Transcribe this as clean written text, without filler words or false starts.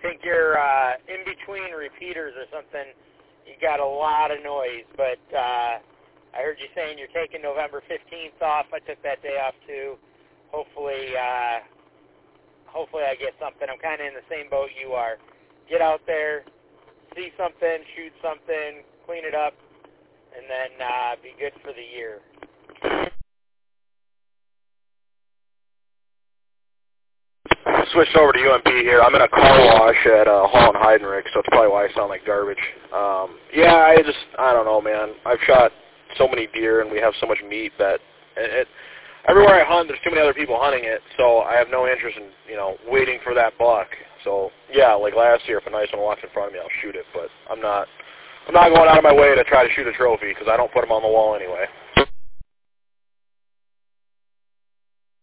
think you're in between repeaters or something. You got a lot of noise, but I heard you saying you're taking November 15th off. I took that day off too. Hopefully I get something. I'm kind of in the same boat you are. Get out there, see something, shoot something, clean it up, and then be good for the year. Switched over to UMP here. I'm in a car wash at Hall and Heidenreich, so it's probably why I sound like garbage. Yeah, I don't know, man. I've shot so many deer, and we have so much meat that everywhere I hunt, there's too many other people hunting it, so I have no interest in, waiting for that buck. So, yeah, like last year, if a nice one walks in front of me, I'll shoot it, but I'm not going out of my way to try to shoot a trophy because I don't put them on the wall anyway.